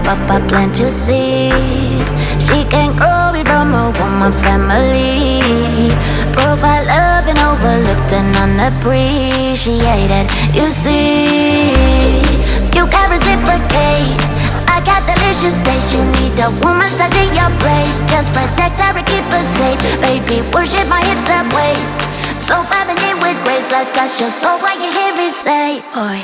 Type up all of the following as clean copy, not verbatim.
Papa plant your seed. She can grow it from a woman family. Profile love and overlooked and unappreciated. You see, you can reciprocate. I got delicious taste. You need a woman's touch in your place. Just protect her and keep her safe. Baby, worship my hips and waist. So feminine with grace, I touch your soul when you hear me say, "Oi."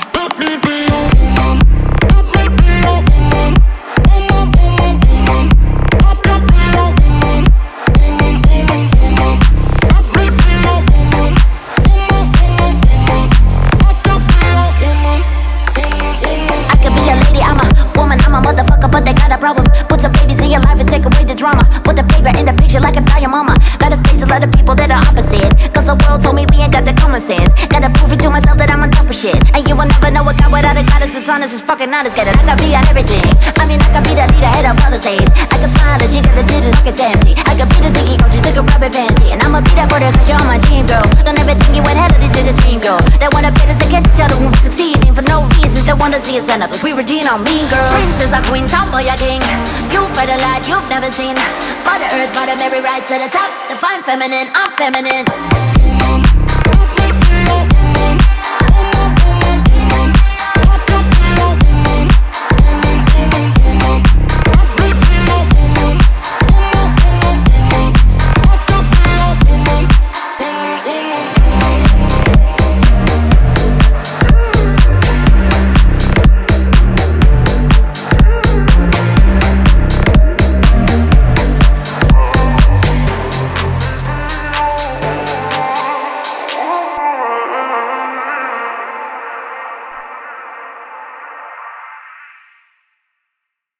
But they got a problem. Put some babies in your life and take away the drama. Put the paper in the picture like a your mama. Gotta face a lot of people that are opposite. Cause the world told me we ain't got the common sense. Gotta prove it to myself that I'm on top of shit. And you will never know a guy without a goddess. As honest as fucking honest. Get it, I can be on everything. I mean, I can be the leader, head of all the saints. I can smile, the jiggle, the titties, I can empty. I can be the Ziggy, go just like a rubber vanity. And I'ma be there for the cause you're on my team, girl. Don't ever think you went hell of to the dream, girl. They wanna pit us against each other when we succeeding for no reason. They wanna see us end up as we Regina on Mean Girls. Princess or queen, tomboy or king. You've heard a lot you've never seen. Mother Earth, Mother Mary, rise to the top. Define feminine, I'm feminine.